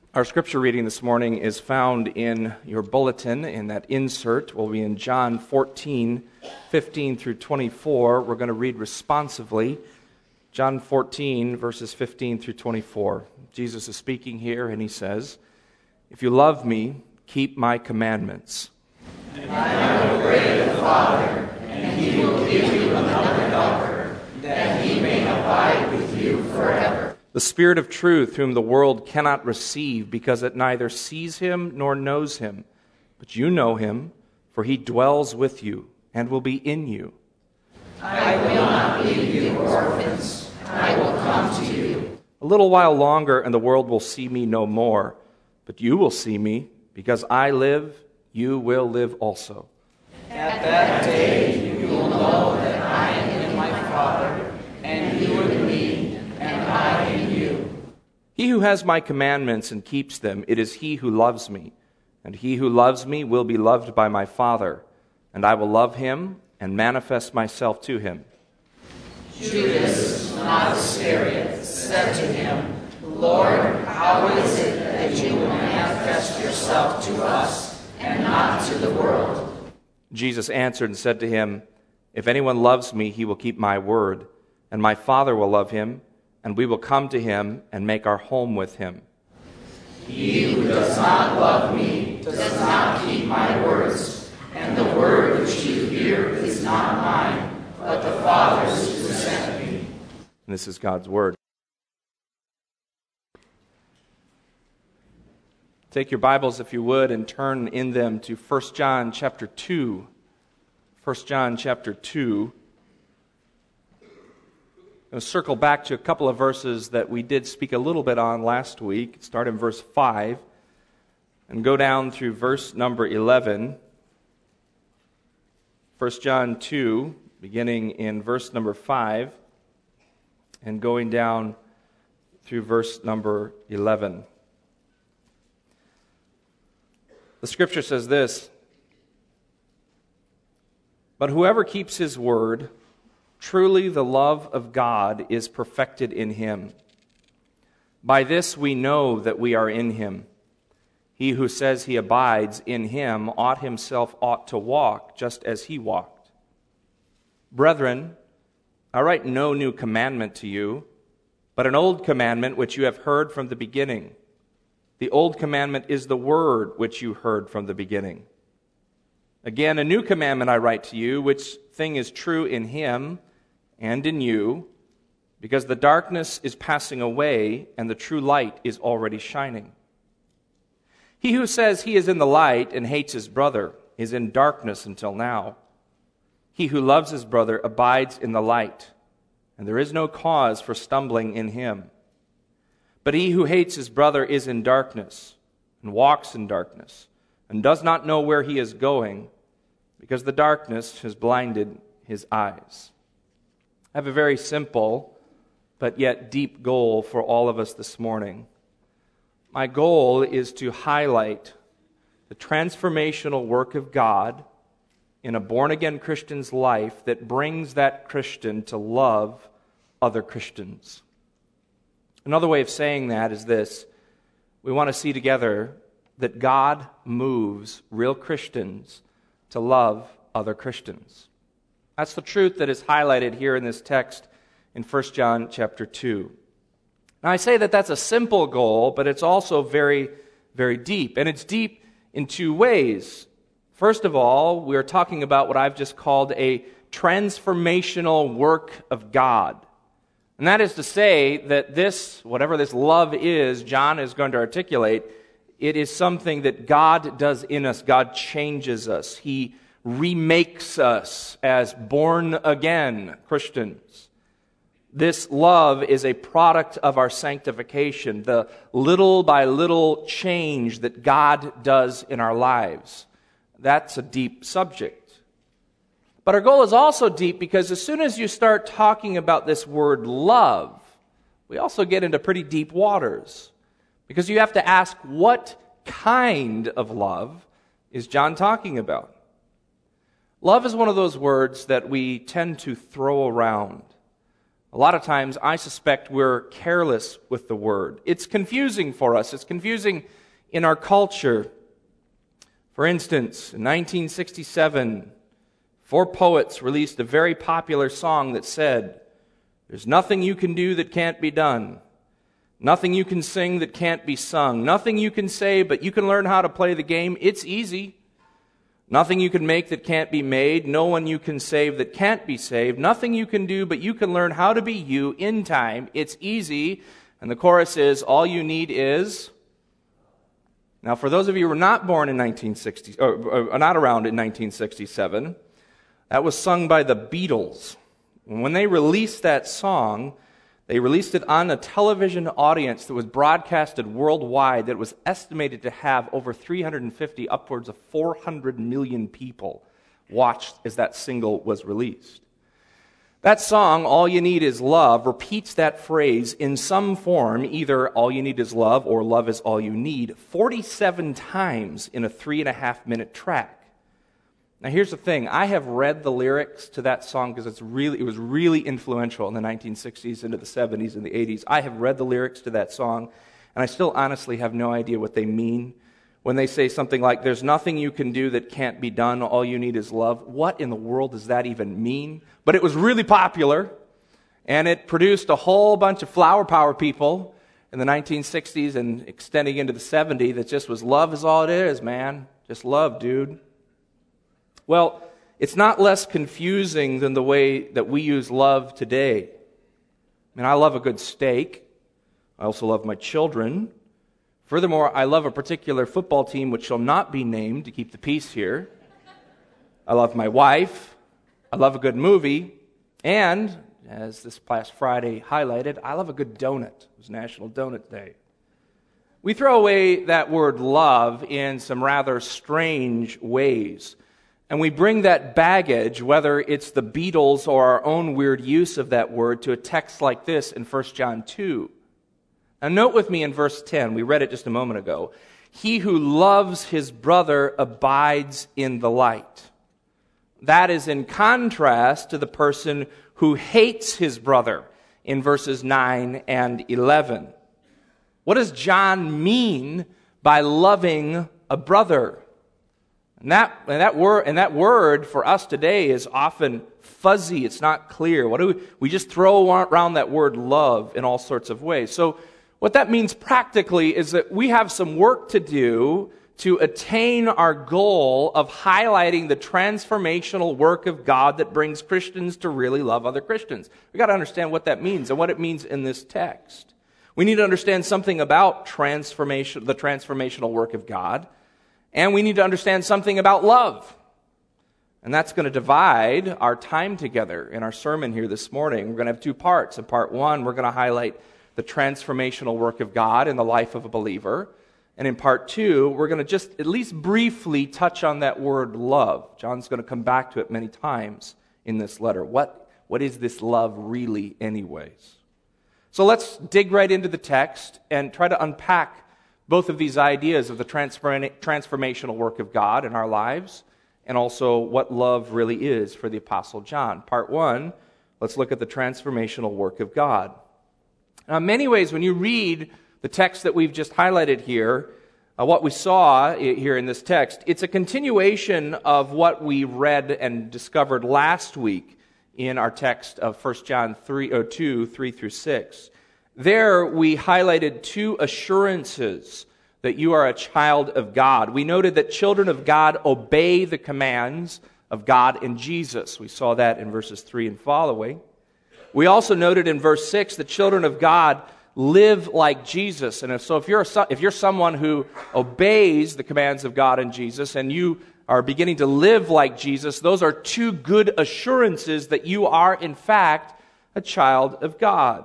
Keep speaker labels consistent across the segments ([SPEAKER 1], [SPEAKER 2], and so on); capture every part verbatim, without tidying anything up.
[SPEAKER 1] Our scripture reading this morning is found in your bulletin, in that insert. We'll be in John fourteen, fifteen through twenty-four. We're going to read responsively. John fourteen, verses fifteen through twenty-four. Jesus is speaking here, and he says, "If you love me, keep my commandments.
[SPEAKER 2] And I will pray to the Father, and he will give you another helper, that he may abide with you forever.
[SPEAKER 1] The Spirit of truth, whom the world cannot receive, because it neither sees him nor knows him. But you know him, for he dwells with you and will be in you.
[SPEAKER 2] I will not leave you orphans. I will come to you.
[SPEAKER 1] A little while longer, and the world will see me no more. But you will see me, because I live, you will live also.
[SPEAKER 2] At that day you will know that I am in my Father, and you in me, and I in you."
[SPEAKER 1] He who has my commandments and keeps them, it is he who loves me. And he who loves me will be loved by my Father, and I will love him and manifest myself to him.
[SPEAKER 2] Judas, not Iscariot, said to him, "Lord, how is it that you will manifest yourself to us and not to the world?"
[SPEAKER 1] Jesus answered and said to him, "If anyone loves me, he will keep my word, and my Father will love him, and we will come to him and make our home with him."
[SPEAKER 2] He who does not love me does not keep my words, and the word which you hear is not mine, but the Father's who sent me.
[SPEAKER 1] And this is God's word. Take your Bibles, if you would, and turn in them to First John chapter two. First John chapter two. I'm going to circle back to a couple of verses that we did speak a little bit on last week. Start in verse five and go down through verse number eleven. First John two, beginning in verse number five and going down through verse number eleven. The scripture says this, "But whoever keeps his word, truly the love of God is perfected in him. By this we know that we are in him. He who says he abides in him ought himself ought to walk just as he walked. Brethren, I write no new commandment to you, but an old commandment which you have heard from the beginning. The old commandment is the word which you heard from the beginning. Again, a new commandment I write to you, which thing is true in him and in you, because the darkness is passing away and the true light is already shining. He who says he is in the light and hates his brother is in darkness until now. He who loves his brother abides in the light, and there is no cause for stumbling in him. But he who hates his brother is in darkness and walks in darkness and does not know where he is going, because the darkness has blinded his eyes." I have a very simple but yet deep goal for all of us this morning. My goal is to highlight the transformational work of God in a born-again Christian's life that brings that Christian to love other Christians. Another way of saying that is this: we want to see together that God moves real Christians to love other Christians. That's the truth that is highlighted here in this text in First John chapter two. Now I say that that's a simple goal, but it's also very, very deep. And it's deep in two ways. First of all, we're talking about what I've just called a transformational work of God. And that is to say that this, whatever this love is, John is going to articulate, it is something that God does in us. God changes us. He remakes us as born-again Christians. This love is a product of our sanctification, the little by little change that God does in our lives. That's a deep subject. But our goal is also deep because as soon as you start talking about this word love, we also get into pretty deep waters. Because you have to ask, what kind of love is John talking about? Love is one of those words that we tend to throw around. A lot of times, I suspect we're careless with the word. It's confusing for us. It's confusing in our culture. For instance, in nineteen sixty-seven, four poets released a very popular song that said, "There's nothing you can do that can't be done. Nothing you can sing that can't be sung. Nothing you can say, but you can learn how to play the game. It's easy. Nothing you can make that can't be made. No one you can save that can't be saved. Nothing you can do, but you can learn how to be you in time. It's easy." And the chorus is, "All you need is..." Now, for those of you who were not born in nineteen sixty, or, or not around in nineteen sixty-seven, that was sung by the Beatles. And when they released that song, they released it on a television audience that was broadcasted worldwide that was estimated to have over three hundred fifty, upwards of four hundred million people watched as that single was released. That song, "All You Need Is Love," repeats that phrase in some form, either "all you need is love" or "love is all you need," forty-seven times in a three and a half minute track. Now here's the thing, I have read the lyrics to that song because it's really, it was really influential in the nineteen sixties into the seventies and the eighties. I have read the lyrics to that song, and I still honestly have no idea what they mean. When they say something like, "There's nothing you can do that can't be done, all you need is love," what in the world does that even mean? But it was really popular, and it produced a whole bunch of flower power people in the nineteen sixties and extending into the seventies that just was, love is all it is, man. Just love, dude. Well, it's not less confusing than the way that we use love today. I mean, I love a good steak. I also love my children. Furthermore, I love a particular football team which shall not be named to keep the peace here. I love my wife. I love a good movie. And, as this past Friday highlighted, I love a good donut. It was National Donut Day. We throw away that word love in some rather strange ways. And we bring that baggage, whether it's the Beatles or our own weird use of that word, to a text like this in First John two. Now note with me in verse ten, we read it just a moment ago, "He who loves his brother abides in the light." That is in contrast to the person who hates his brother in verses nine and eleven. What does John mean by loving a brother? And that, and that word, and that word for us today is often fuzzy. It's not clear. What do we, we just throw around that word love in all sorts of ways. So what that means practically is that we have some work to do to attain our goal of highlighting the transformational work of God that brings Christians to really love other Christians. We've got to understand what that means and what it means in this text. We need to understand something about transformation, the transformational work of God, and we need to understand something about love. And that's going to divide our time together in our sermon here this morning. We're going to have two parts. In part one, we're going to highlight the transformational work of God in the life of a believer. And in part two, we're going to just at least briefly touch on that word love. John's going to come back to it many times in this letter. What, what is this love really anyways? So let's dig right into the text and try to unpack both of these ideas of the transformational work of God in our lives and also what love really is for the Apostle John. Part one, let's look at the transformational work of God. Now, in many ways, when you read the text that we've just highlighted here, uh, what we saw here in this text, it's a continuation of what we read and discovered last week in our text of First John two, three through six. There, we highlighted two assurances that you are a child of God. We noted that children of God obey the commands of God and Jesus. We saw that in verses three and following. We also noted in verse six that children of God live like Jesus. And if, so if you're, a, if you're someone who obeys the commands of God and Jesus and you are beginning to live like Jesus, those are two good assurances that you are, in fact, a child of God.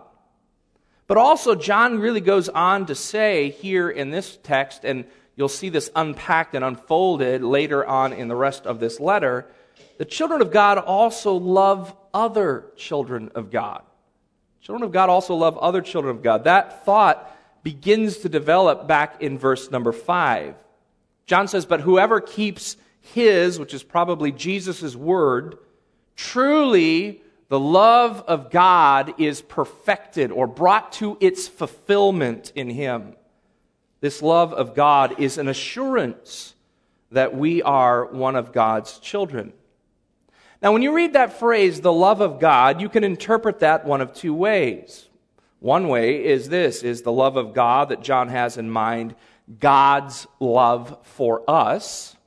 [SPEAKER 1] But also, John really goes on to say here in this text, and you'll see this unpacked and unfolded later on in the rest of this letter, the children of God also love other children of God. Children of God also love other children of God. That thought begins to develop back in verse number five. John says, "But whoever keeps his," which is probably Jesus' word, "truly the The love of God is perfected or brought to its fulfillment in Him. This love of God is an assurance that we are one of God's children. Now, when you read that phrase, the love of God, you can interpret that one of two ways. One way is this, is the love of God that John has in mind God's love for us,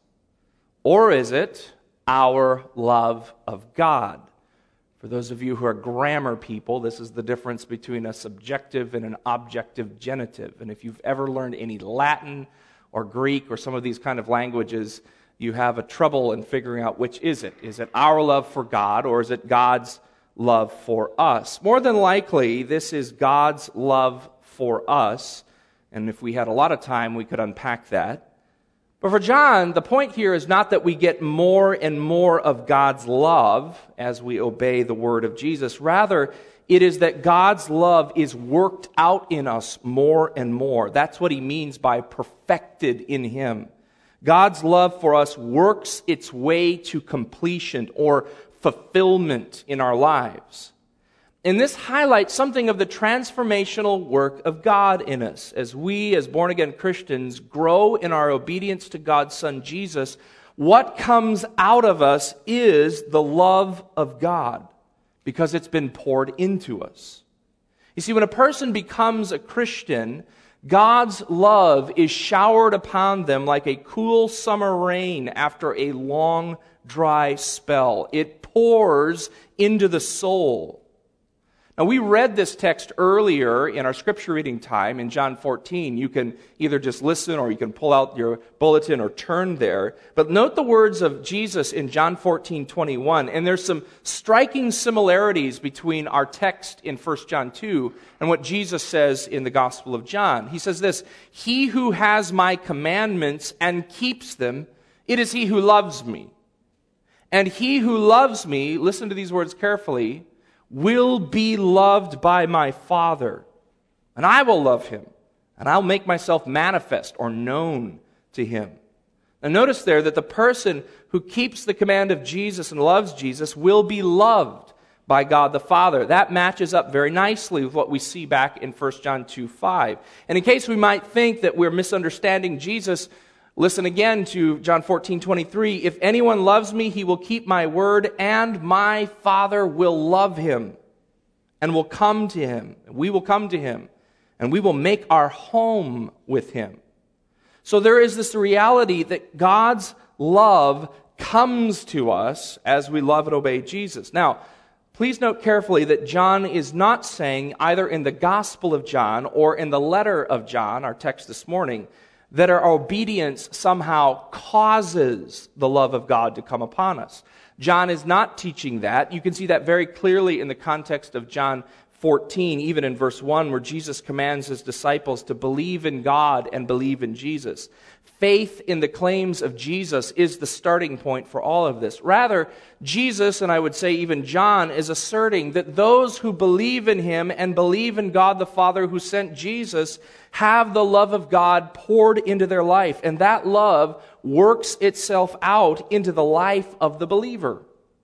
[SPEAKER 1] or is it our love of God? For those of you who are grammar people, this is the difference between a subjective and an objective genitive. And if you've ever learned any Latin or Greek or some of these kind of languages, you have a trouble in figuring out which is it. Is it our love for God, or is it God's love for us? More than likely, this is God's love for us. And if we had a lot of time, we could unpack that. But for John, the point here is not that we get more and more of God's love as we obey the word of Jesus. Rather, it is that God's love is worked out in us more and more. That's what he means by perfected in him. God's love for us works its way to completion or fulfillment in our lives. And this highlights something of the transformational work of God in us. As we, as born-again Christians, grow in our obedience to God's Son, Jesus, what comes out of us is the love of God, because it's been poured into us. You see, when a person becomes a Christian, God's love is showered upon them like a cool summer rain after a long, dry spell. It pours into the soul. Now, we read this text earlier in our scripture reading time in John fourteen. You can either just listen or you can pull out your bulletin or turn there. But note the words of Jesus in John fourteen twenty-one. And there's some striking similarities between our text in First John two and what Jesus says in the Gospel of John. He says this, "He who has my commandments and keeps them, it is he who loves me. And he who loves me," listen to these words carefully, "will be loved by my Father, and I will love him, and I'll make myself manifest or known to him." Now notice there that the person who keeps the command of Jesus and loves Jesus will be loved by God the Father. That matches up very nicely with what we see back in First John two five. And in case we might think that we're misunderstanding Jesus, listen again to John fourteen twenty-three. "If anyone loves me, he will keep my word, and my Father will love him, and will come to him. We will come to him, and we will make our home with him." So there is this reality that God's love comes to us as we love and obey Jesus. Now, please note carefully that John is not saying, either in the Gospel of John or in the letter of John, our text this morning, that our obedience somehow causes the love of God to come upon us. John is not teaching that. You can see that very clearly in the context of John fourteen, even in verse one, where Jesus commands his disciples to believe in God and believe in Jesus. Faith in the claims of Jesus is the starting point for all of this. Rather, Jesus, and I would say even John, is asserting that those who believe in him and believe in God the Father who sent Jesus have the love of God poured into their life, and that love works itself out into the life of the believer.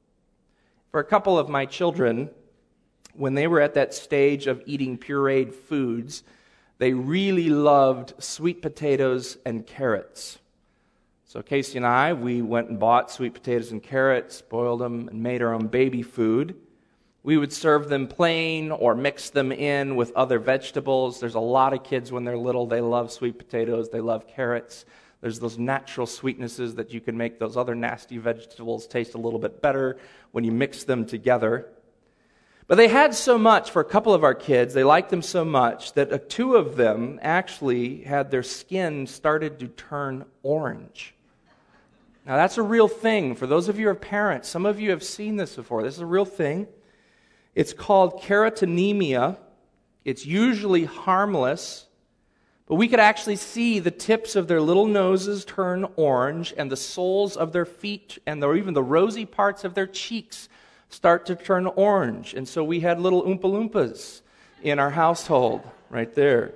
[SPEAKER 1] For a couple of my children, when they were at that stage of eating pureed foods, they really loved sweet potatoes and carrots. So Casey and I, we went and bought sweet potatoes and carrots, boiled them, and made our own baby food. We would serve them plain or mix them in with other vegetables. There's a lot of kids when they're little, they love sweet potatoes, they love carrots. There's those natural sweetnesses that you can make those other nasty vegetables taste a little bit better when you mix them together. But they had so much for a couple of our kids, they liked them so much that uh, two of them actually had their skin started to turn orange. Now that's a real thing. For those of you who are parents, some of you have seen this before. This is a real thing. It's called carotenemia. It's usually harmless, but we could actually see the tips of their little noses turn orange and the soles of their feet and the, even the rosy parts of their cheeks start to turn orange. And so we had little Oompa Loompas in our household right there.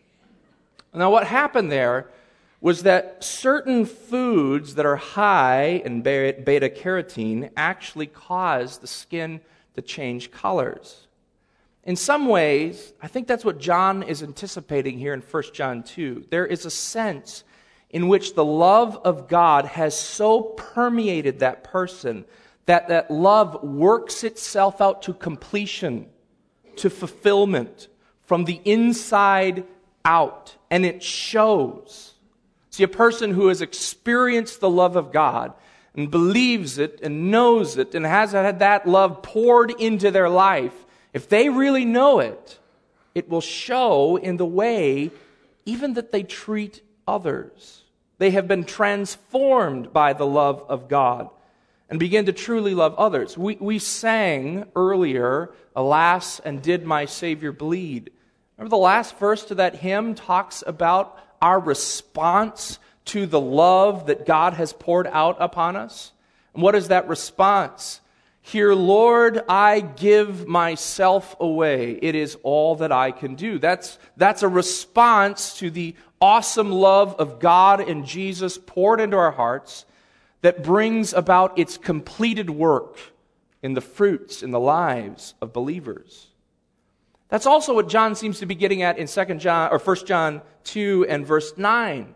[SPEAKER 1] Now what happened there was that certain foods that are high in beta carotene actually cause the skin to change colors. In some ways, I think that's what John is anticipating here in First John two. There is a sense in which the love of God has so permeated that person that that love works itself out to completion, to fulfillment, from the inside out, and it shows. See, a person who has experienced the love of God and believes it and knows it and has had that love poured into their life, if they really know it, it will show in the way even that they treat others. They have been transformed by the love of God and begin to truly love others. We, we sang earlier, "Alas, and did my Savior bleed?" Remember the last verse to that hymn talks about our response to the love that God has poured out upon us? And what is that response? "Here, Lord, I give myself away. It is all that I can do." That's, that's a response to the awesome love of God and Jesus poured into our hearts that brings about its completed work in the fruits, in the lives of believers. That's also what John seems to be getting at in Second John or First John two and verse nine.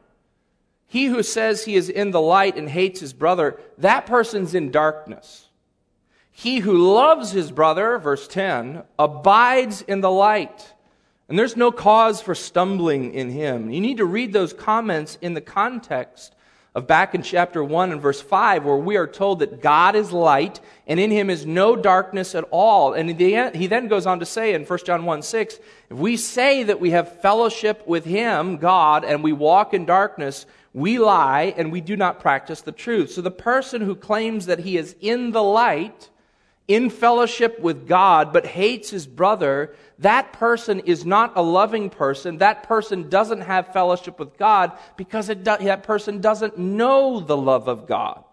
[SPEAKER 1] He who says he is in the light and hates his brother, that person's in darkness. He who loves his brother, verse ten, abides in the light, and there's no cause for stumbling in him. You need to read those comments in the context of back in chapter one and verse five, where we are told that God is light, and in him is no darkness at all. And he then goes on to say in First John one six, if we say that we have fellowship with him, God, and we walk in darkness, we lie and we do not practice the truth. So the person who claims that he is in the light, in fellowship with God, but hates his brother, that person is not a loving person. That person doesn't have fellowship with God because it do, that person doesn't know the love of God.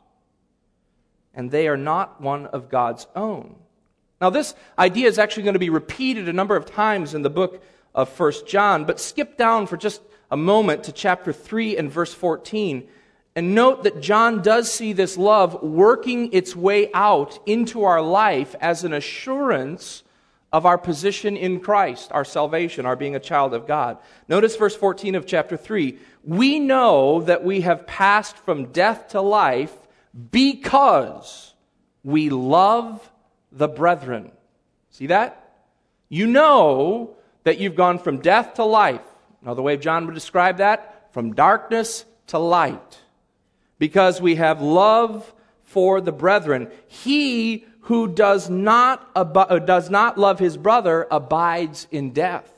[SPEAKER 1] And they are not one of God's own. Now, this idea is actually going to be repeated a number of times in the book of First John, but skip down for just a moment to chapter three and verse fourteen. And note that John does see this love working its way out into our life as an assurance of our position in Christ, our salvation, our being a child of God. Notice verse fourteen of chapter three. We know that we have passed from death to life because we love the brethren. See that? You know that you've gone from death to life. Another way John would describe that, from darkness to light. Because we have love for the brethren. He who does not ab- does not love his brother abides in death.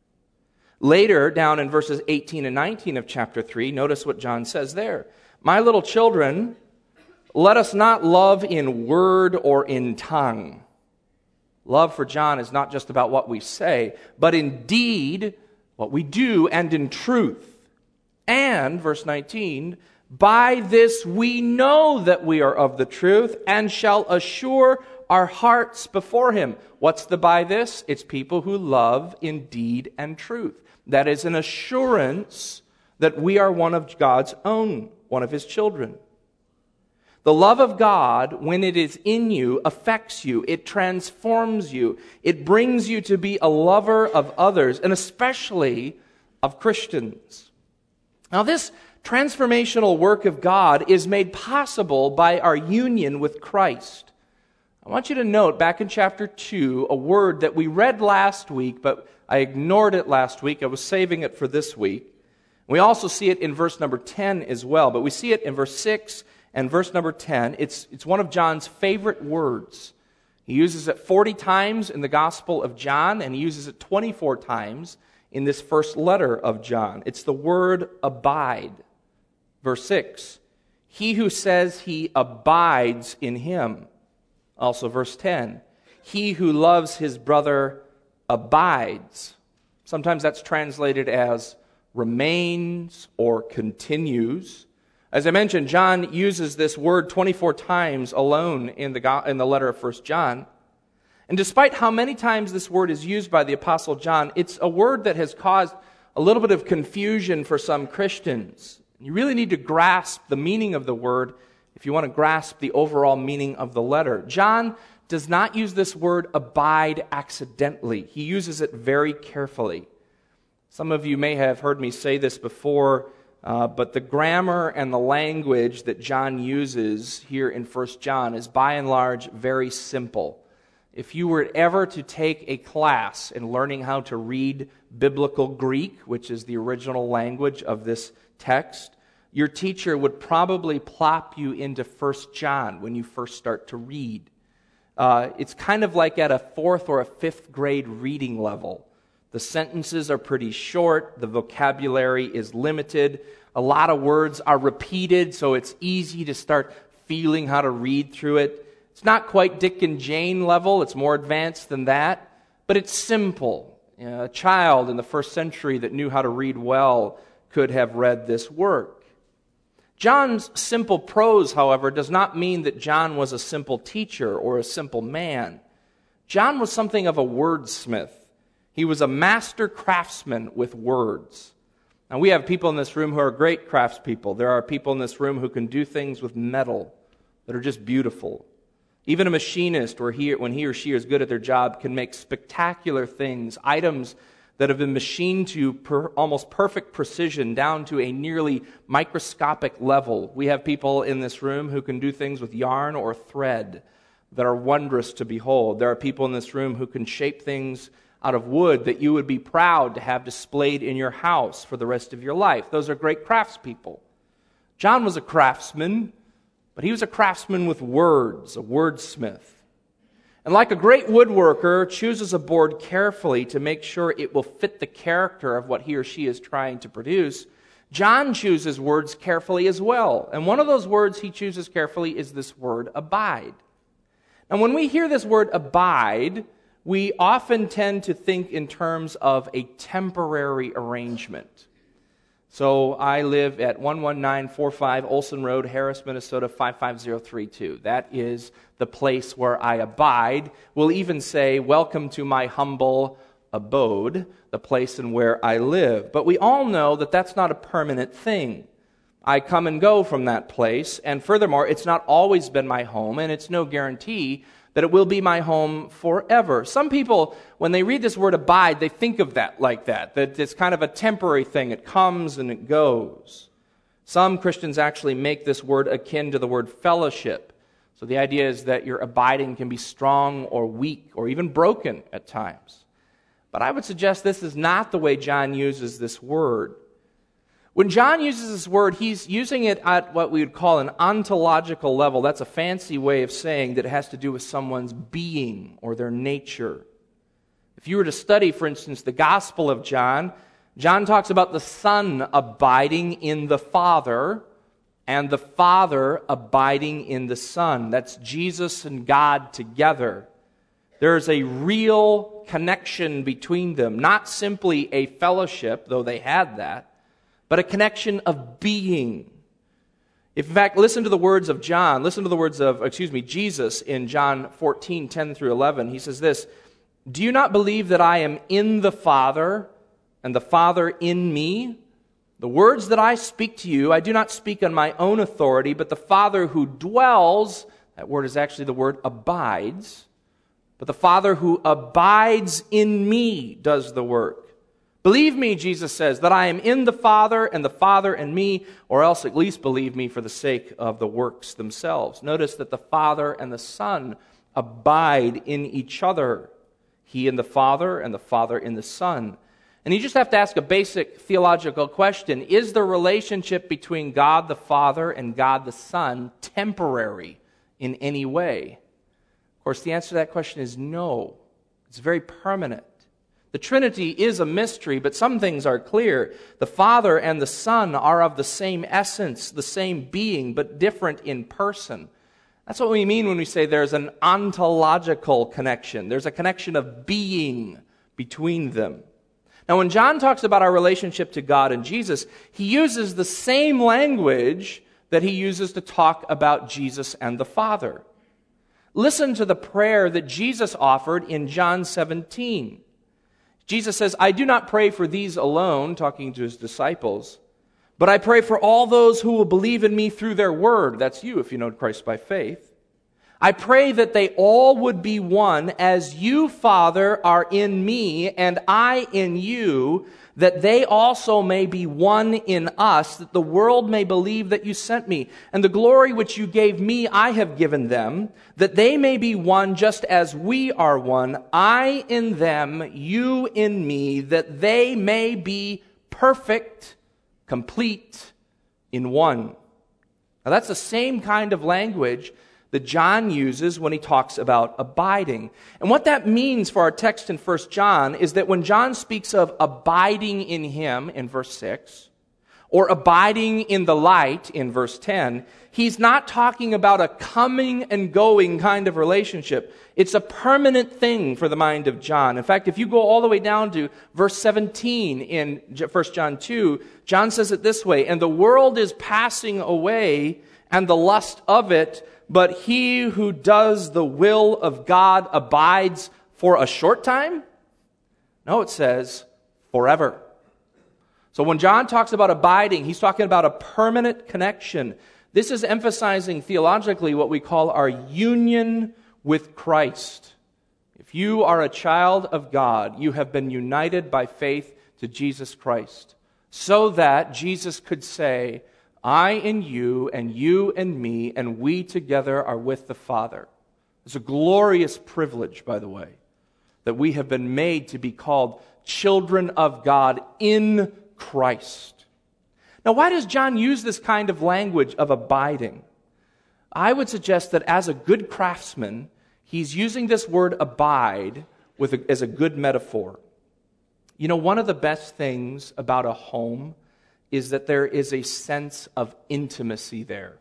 [SPEAKER 1] Later, down in verses eighteen and nineteen of chapter three, notice what John says there. My little children, let us not love in word or in tongue. Love for John is not just about what we say, but in deed, what we do, and in truth. And, verse nineteen, by this we know that we are of the truth and shall assure our hearts before him. What's the by this? It's people who love in deed and truth. That is an assurance that we are one of God's own, one of his children. The love of God, when it is in you, affects you. It transforms you. It brings you to be a lover of others, and especially of Christians. Now, this transformational work of God is made possible by our union with Christ. I want you to note back in chapter two a word that we read last week, but I ignored it last week. I was saving it for this week. We also see it in verse number ten as well, but we see it in verse six and verse number ten. It's, it's one of John's favorite words. He uses it forty times in the Gospel of John, and he uses it twenty-four times in this first letter of John. It's the word abide. Verse six, he who says he abides in him. Also verse ten, he who loves his brother abides. Sometimes that's translated as remains or continues. As I mentioned, John uses this word twenty-four times alone in the, in the letter of First John. And despite how many times this word is used by the Apostle John, it's a word that has caused a little bit of confusion for some Christians. You really need to grasp the meaning of the word if you want to grasp the overall meaning of the letter. John does not use this word abide accidentally. He uses it very carefully. Some of you may have heard me say this before, uh, but the grammar and the language that John uses here in First John is by and large very simple. If you were ever to take a class in learning how to read Biblical Greek, which is the original language of this text, your teacher would probably plop you into First John when you first start to read. Uh, it's kind of like at a fourth or a fifth grade reading level. The sentences are pretty short, the vocabulary is limited, a lot of words are repeated, so it's easy to start feeling how to read through it. It's not quite Dick and Jane level, it's more advanced than that, but it's simple. You know, a child in the first century that knew how to read well could have read this work. John's simple prose, however, does not mean that John was a simple teacher or a simple man. John was something of a wordsmith. He was a master craftsman with words. Now, we have people in this room who are great craftspeople. There are people in this room who can do things with metal that are just beautiful. Even a machinist, where he, when he or she is good at their job, can make spectacular things, items that have been machined to per, almost perfect precision down to a nearly microscopic level. We have people in this room who can do things with yarn or thread that are wondrous to behold. There are people in this room who can shape things out of wood that you would be proud to have displayed in your house for the rest of your life. Those are great craftspeople. John was a craftsman, but he was a craftsman with words, a wordsmith. And like a great woodworker chooses a board carefully to make sure it will fit the character of what he or she is trying to produce, John chooses words carefully as well. And one of those words he chooses carefully is this word, abide. And when we hear this word abide, we often tend to think in terms of a temporary arrangement. So I live at one one nine four five Olson Road, Harris, Minnesota, five five zero three two. That is the place where I abide. We'll even say, welcome to my humble abode, the place in where I live. But we all know that that's not a permanent thing. I come and go from that place, and furthermore, it's not always been my home, and it's no guarantee that it will be my home forever. Some people, when they read this word abide, they think of that like that, that it's kind of a temporary thing. It comes and it goes. Some Christians actually make this word akin to the word fellowship. So the idea is that your abiding can be strong or weak or even broken at times. But I would suggest this is not the way John uses this word. When John uses this word, he's using it at what we would call an ontological level. That's a fancy way of saying that it has to do with someone's being or their nature. If you were to study, for instance, the Gospel of John, John talks about the Son abiding in the Father and the Father abiding in the Son. That's Jesus and God together. There's a real connection between them, not simply a fellowship, though they had that, but a connection of being. If, in fact, listen to the words of John, listen to the words of, excuse me, Jesus in John fourteen, ten through eleven. He says this, "Do you not believe that I am in the Father, and the Father in me? The words that I speak to you, I do not speak on my own authority, but the Father who dwells," that word is actually the word abides, "but the Father who abides in me does the work. Believe me," Jesus says, "that I am in the Father and the Father in me, or else at least believe me for the sake of the works themselves." Notice that the Father and the Son abide in each other. He in the Father and the Father in the Son. And you just have to ask a basic theological question. Is the relationship between God the Father and God the Son temporary in any way? Of course, the answer to that question is no. It's very permanent. The Trinity is a mystery, but some things are clear. The Father and the Son are of the same essence, the same being, but different in person. That's what we mean when we say there's an ontological connection. There's a connection of being between them. Now, when John talks about our relationship to God and Jesus, he uses the same language that he uses to talk about Jesus and the Father. Listen to the prayer that Jesus offered in John seventeen. Jesus says, "I do not pray for these alone," talking to his disciples, "but I pray for all those who will believe in me through their word." That's you if you know Christ by faith. I pray that they all would be one, as you, Father, are in me, and I in you, that they also may be one in us, that the world may believe that you sent me. And the glory which you gave me, I have given them, that they may be one just as we are one, I in them, you in me, that they may be perfect, complete in one. Now that's the same kind of language that John uses when he talks about abiding. And what that means for our text in First John is that when John speaks of abiding in him in verse six, or abiding in the light in verse ten, he's not talking about a coming and going kind of relationship. It's a permanent thing for the mind of John. In fact, if you go all the way down to verse seventeen in First John two, John says it this way, "And the world is passing away, and the lust of it, but he who does the will of God abides for a short time?" No, it says forever. So when John talks about abiding, he's talking about a permanent connection. This is emphasizing theologically what we call our union with Christ. If you are a child of God, you have been united by faith to Jesus Christ, so that Jesus could say, I in you, and you and me, and we together are with the Father. It's a glorious privilege, by the way, that we have been made to be called children of God in Christ. Now, why does John use this kind of language of abiding? I would suggest that as a good craftsman, he's using this word abide with a, as a good metaphor. You know, one of the best things about a home is that there is a sense of intimacy there.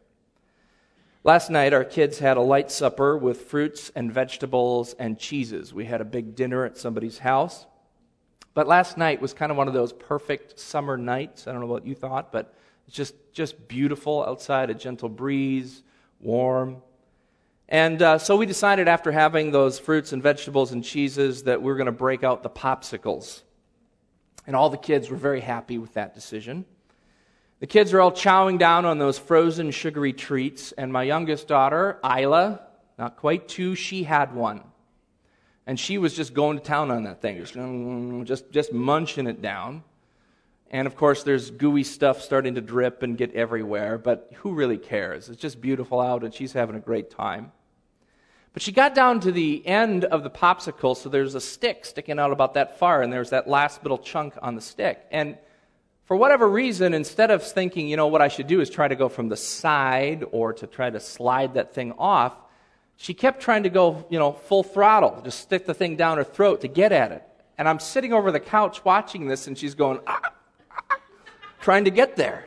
[SPEAKER 1] Last night, our kids had a light supper with fruits and vegetables and cheeses. We had a big dinner at somebody's house. But last night was kind of one of those perfect summer nights. I don't know what you thought, but it's just, just beautiful outside, a gentle breeze, warm. And uh, so we decided after having those fruits and vegetables and cheeses that we were going to break out the popsicles. And all the kids were very happy with that decision. The kids are all chowing down on those frozen sugary treats, and my youngest daughter, Isla, not quite two, she had one. And she was just going to town on that thing, just, just, just munching it down. And of course, there's gooey stuff starting to drip and get everywhere, but who really cares? It's just beautiful out, and she's having a great time. But she got down to the end of the popsicle, so there's a stick sticking out about that far, and there's that last little chunk on the stick. And for whatever reason, instead of thinking, you know, what I should do is try to go from the side or to try to slide that thing off, she kept trying to go, you know, full throttle, just stick the thing down her throat to get at it. And I'm sitting over the couch watching this, and she's going, ah, ah, trying to get there.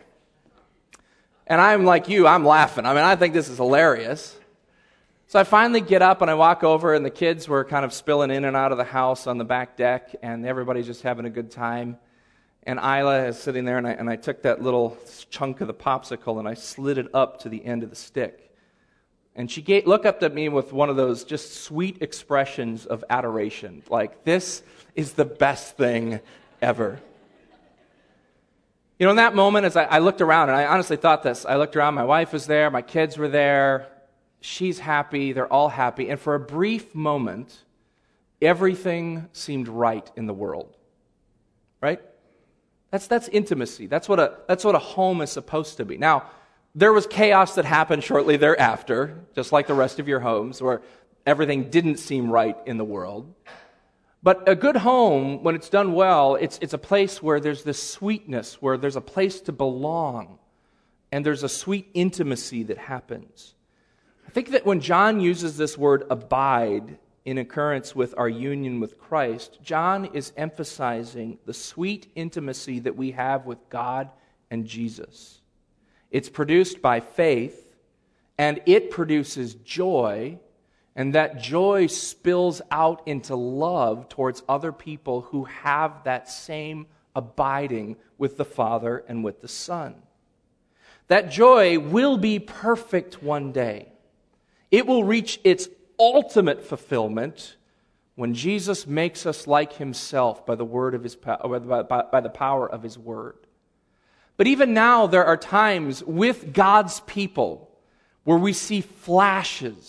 [SPEAKER 1] And I'm like you, I'm laughing. I mean, I think this is hilarious. So I finally get up and I walk over, and the kids were kind of spilling in and out of the house on the back deck, and everybody's just having a good time. And Isla is sitting there, and I, and I took that little chunk of the popsicle and I slid it up to the end of the stick. And she gave, looked up at me with one of those just sweet expressions of adoration, like, this is the best thing ever. You know, in that moment, as I, I looked around, and I honestly thought this, I looked around, my wife was there, my kids were there, she's happy, they're all happy, and for a brief moment, everything seemed right in the world. Right? That's that's intimacy. That's what a that's what a home is supposed to be. Now, there was chaos that happened shortly thereafter, just like the rest of your homes, where everything didn't seem right in the world. But a good home, when it's done well, it's it's a place where there's this sweetness, where there's a place to belong, and there's a sweet intimacy that happens. I think that when John uses this word abide in occurrence with our union with Christ, John is emphasizing the sweet intimacy that we have with God and Jesus. It's produced by faith, and it produces joy, and that joy spills out into love towards other people who have that same abiding with the Father and with the Son. That joy will be perfect one day. It will reach its ultimate fulfillment when Jesus makes us like himself by the word of his by, by, by the power of his word. But even now there are times with God's people where we see flashes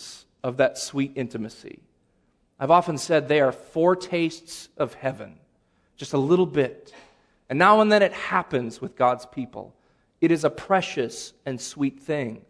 [SPEAKER 1] of that sweet intimacy. I've often said they are foretastes of heaven, just a little bit. And now and then it happens with God's people. It is a precious and sweet thing.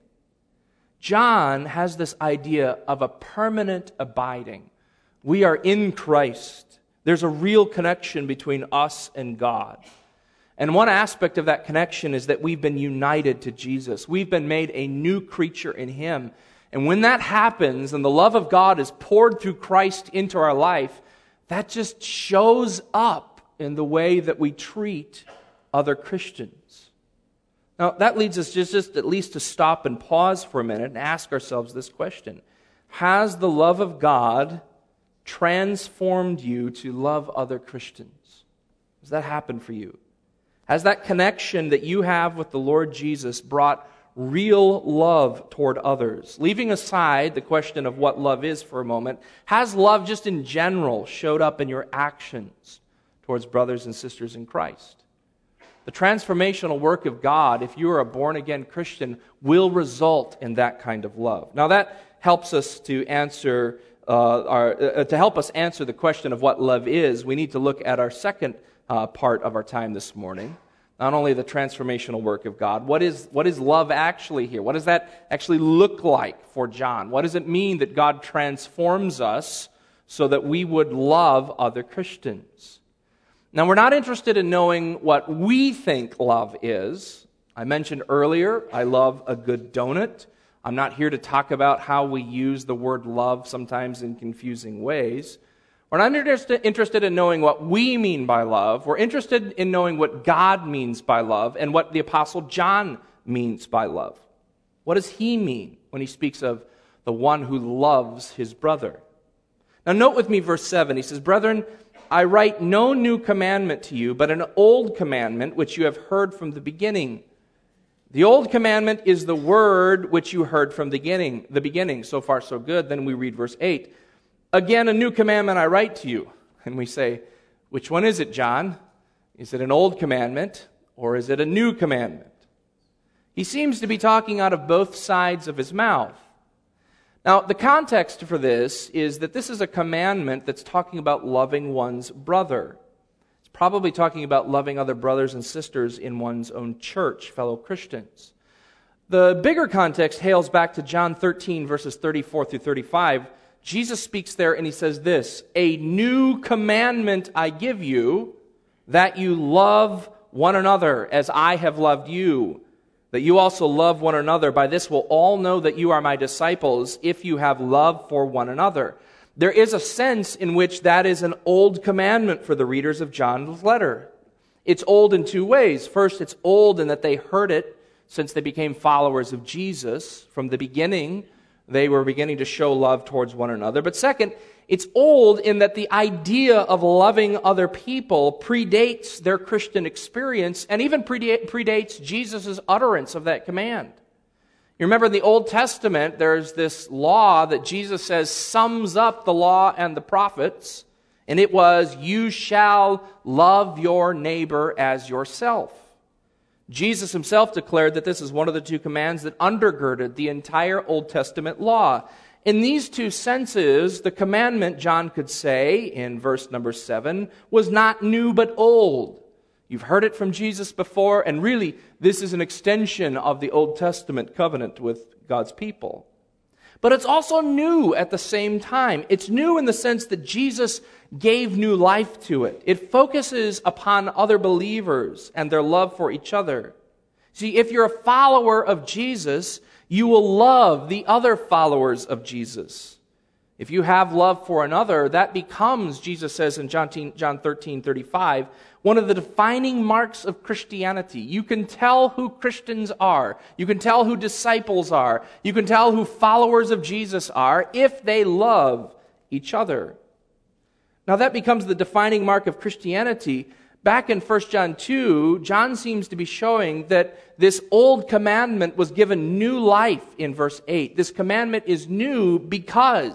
[SPEAKER 1] John has this idea of a permanent abiding. We are in Christ. There's a real connection between us and God. And one aspect of that connection is that we've been united to Jesus. We've been made a new creature in Him. And when that happens and the love of God is poured through Christ into our life, that just shows up in the way that we treat other Christians. Now, that leads us just, just at least to stop and pause for a minute and ask ourselves this question. Has the love of God transformed you to love other Christians? Has that happened for you? Has that connection that you have with the Lord Jesus brought real love toward others? Leaving aside the question of what love is for a moment, has love just in general showed up in your actions towards brothers and sisters in Christ? The transformational work of God, if you are a born-again Christian, will result in that kind of love. Now that helps us to answer, uh, our, uh, to help us answer the question of what love is, we need to look at our second uh, part of our time this morning. Not only the transformational work of God, what is, what is love actually here? What does that actually look like for John? What does it mean that God transforms us so that we would love other Christians? Now, we're not interested in knowing what we think love is. I mentioned earlier, I love a good donut. I'm not here to talk about how we use the word love sometimes in confusing ways. We're not interested in knowing what we mean by love. We're interested in knowing what God means by love and what the Apostle John means by love. What does he mean when he speaks of the one who loves his brother? Now, note with me verse seven. He says, "Brethren, I write no new commandment to you, but an old commandment which you have heard from the beginning. The old commandment is the word which you heard from the beginning. The beginning. So far, so good. Then we read verse eight. Again, a new commandment I write to you. And we say, which one is it, John? Is it an old commandment or is it a new commandment? He seems to be talking out of both sides of his mouth. Now, the context for this is that this is a commandment that's talking about loving one's brother. It's probably talking about loving other brothers and sisters in one's own church, fellow Christians. The bigger context hails back to John thirteen, verses thirty-four through thirty-five. Jesus speaks there and he says this, "A new commandment I give you, that you love one another as I have loved you, that you also love one another. By this will all know that you are my disciples, if you have love for one another." There is a sense in which that is an old commandment for the readers of John's letter. It's old in two ways. First, it's old in that they heard it since they became followers of Jesus. From the beginning, they were beginning to show love towards one another. But second, it's old in that the idea of loving other people predates their Christian experience and even predates Jesus' utterance of that command. You remember in the Old Testament, there's this law that Jesus says sums up the law and the prophets, and it was, "You shall love your neighbor as yourself." Jesus himself declared that this is one of the two commands that undergirded the entire Old Testament law. In these two senses, the commandment, John could say in verse number seven, was not new but old. You've heard it from Jesus before, and really, this is an extension of the Old Testament covenant with God's people. But it's also new at the same time. It's new in the sense that Jesus gave new life to it. It focuses upon other believers and their love for each other. See, if you're a follower of Jesus, you will love the other followers of Jesus. If you have love for another, that becomes, Jesus says in John thirteen thirty-five, one of the defining marks of Christianity. You can tell who Christians are. You can tell who disciples are. You can tell who followers of Jesus are if they love each other. Now that becomes the defining mark of Christianity. Back in First John two, John seems to be showing that this old commandment was given new life in verse eight. This commandment is new because,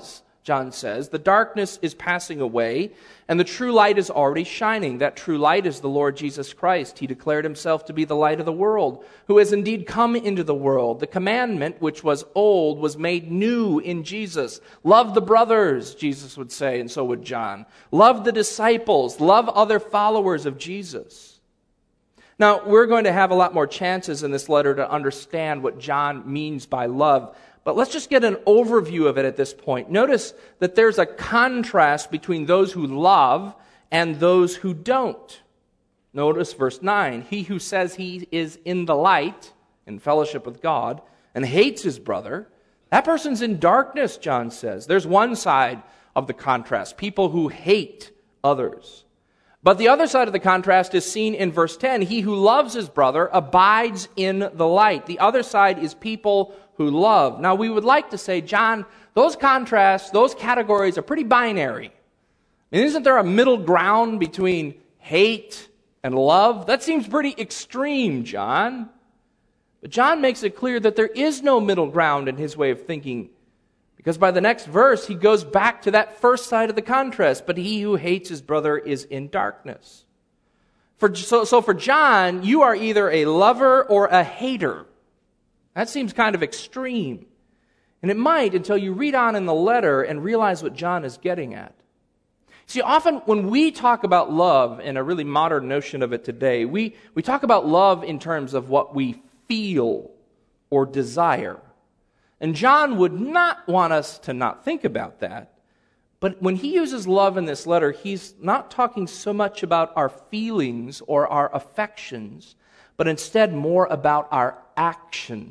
[SPEAKER 1] John says. The darkness is passing away, and the true light is already shining. That true light is the Lord Jesus Christ. He declared himself to be the light of the world, who has indeed come into the world. The commandment, which was old, was made new in Jesus. Love the brothers, Jesus would say, and so would John. Love the disciples. Love other followers of Jesus. Now, we're going to have a lot more chances in this letter to understand what John means by love. But let's just get an overview of it at this point. Notice that there's a contrast between those who love and those who don't. Notice verse nine. He who says he is in the light, in fellowship with God, and hates his brother, that person's in darkness, John says. There's one side of the contrast, people who hate others. But the other side of the contrast is seen in verse ten. He who loves his brother abides in the light. The other side is people who love. Now, we would like to say, John, those contrasts, those categories are pretty binary. I mean, isn't there a middle ground between hate and love? That seems pretty extreme, John. But John makes it clear that there is no middle ground in his way of thinking, because by the next verse, he goes back to that first side of the contrast. But he who hates his brother is in darkness. For, so, so for John, you are either a lover or a hater. That seems kind of extreme. And it might until you read on in the letter and realize what John is getting at. See, often when we talk about love, in a really modern notion of it today, we, we talk about love in terms of what we feel or desire. And John would not want us to not think about that. But when he uses love in this letter, he's not talking so much about our feelings or our affections, but instead more about our actions.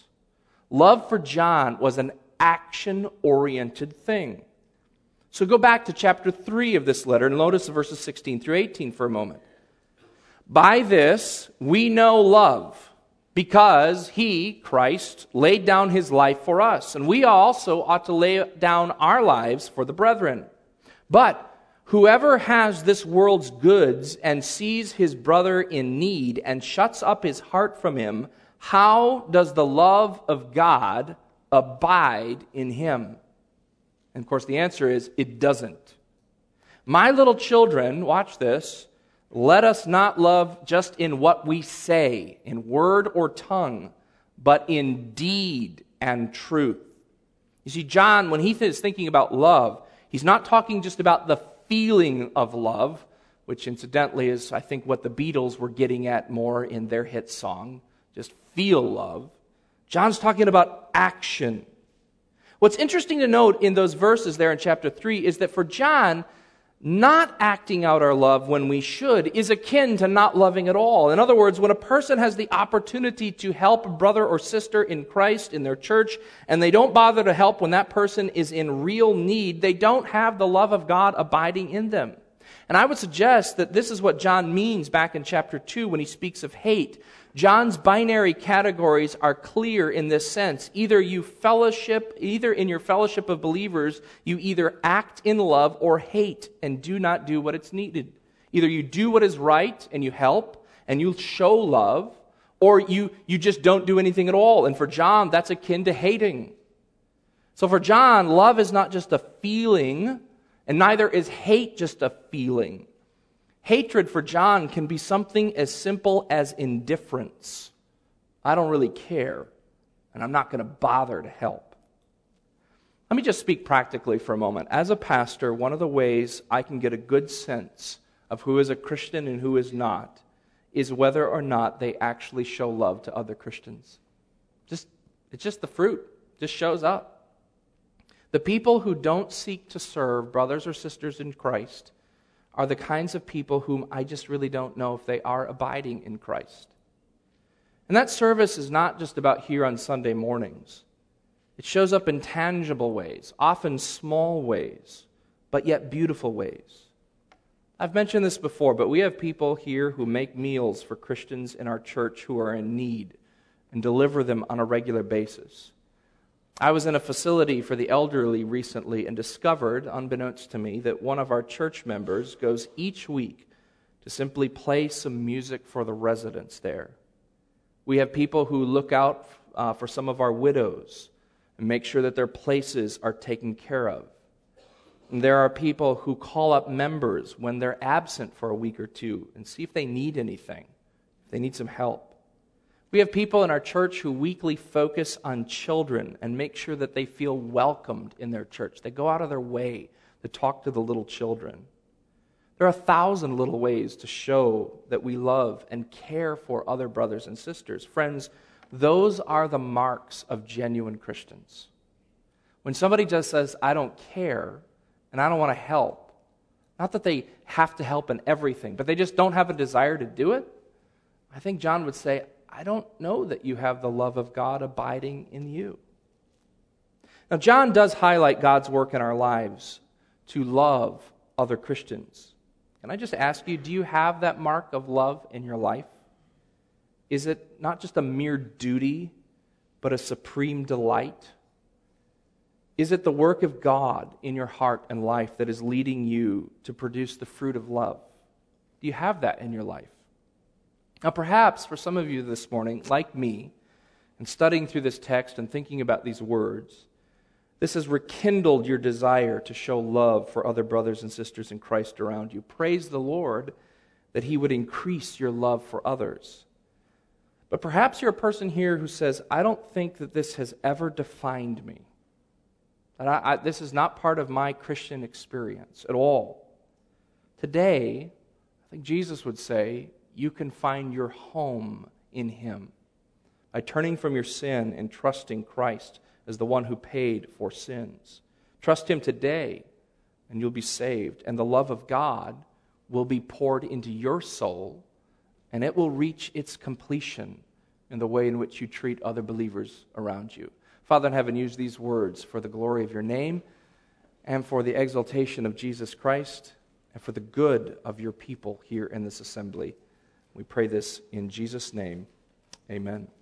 [SPEAKER 1] Love for John was an action-oriented thing. So go back to chapter three of this letter and notice verses sixteen through eighteen for a moment. By this we know love, because he, Christ, laid down his life for us, and we also ought to lay down our lives for the brethren. But whoever has this world's goods and sees his brother in need and shuts up his heart from him, how does the love of God abide in him? And of course the answer is, it doesn't. My little children, watch this, let us not love just in what we say, in word or tongue, but in deed and truth. You see, John, when he is thinking about love, he's not talking just about the feeling of love, which incidentally is, I think, what the Beatles were getting at more in their hit song, just feel love. John's talking about action. What's interesting to note in those verses there in chapter three is that for John, not acting out our love when we should is akin to not loving at all. In other words, when a person has the opportunity to help a brother or sister in Christ in their church, and they don't bother to help when that person is in real need, they don't have the love of God abiding in them. And I would suggest that this is what John means back in chapter two when he speaks of hate. John's binary categories are clear in this sense. Either you fellowship, either in your fellowship of believers, you either act in love or hate and do not do what is needed. Either you do what is right and you help and you show love, or you, you just don't do anything at all. And for John, that's akin to hating. So for John, love is not just a feeling, and neither is hate just a feeling. Hatred for John can be something as simple as indifference. I don't really care, and I'm not going to bother to help. Let me just speak practically for a moment. As a pastor, one of the ways I can get a good sense of who is a Christian and who is not is whether or not they actually show love to other Christians. Just, it's just the fruit. It just shows up. The people who don't seek to serve brothers or sisters in Christ are the kinds of people whom I just really don't know if they are abiding in Christ. And that service is not just about here on Sunday mornings. It shows up in tangible ways, often small ways, but yet beautiful ways. I've mentioned this before, but we have people here who make meals for Christians in our church who are in need and deliver them on a regular basis. I was in a facility for the elderly recently and discovered, unbeknownst to me, that one of our church members goes each week to simply play some music for the residents there. We have people who look out uh, for some of our widows and make sure that their places are taken care of. There are people who call up members when they're absent for a week or two and see if they need anything, if they need some help. We have people in our church who weekly focus on children and make sure that they feel welcomed in their church. They go out of their way to talk to the little children. There are a thousand little ways to show that we love and care for other brothers and sisters. Friends, those are the marks of genuine Christians. When somebody just says, I don't care, and I don't want to help, not that they have to help in everything, but they just don't have a desire to do it, I think John would say, I don't know that you have the love of God abiding in you. Now, John does highlight God's work in our lives to love other Christians. Can I just ask you, do you have that mark of love in your life? Is it not just a mere duty, but a supreme delight? Is it the work of God in your heart and life that is leading you to produce the fruit of love? Do you have that in your life? Now, perhaps for some of you this morning, like me, and studying through this text and thinking about these words, this has rekindled your desire to show love for other brothers and sisters in Christ around you. Praise the Lord that He would increase your love for others. But perhaps you're a person here who says, I don't think that this has ever defined me. That I, I, this is not part of my Christian experience at all. Today, I think Jesus would say, you can find your home in Him by turning from your sin and trusting Christ as the one who paid for sins. Trust Him today, and you'll be saved. And the love of God will be poured into your soul, and it will reach its completion in the way in which you treat other believers around you. Father in heaven, use these words for the glory of your name and for the exaltation of Jesus Christ and for the good of your people here in this assembly. We pray this in Jesus' name. Amen.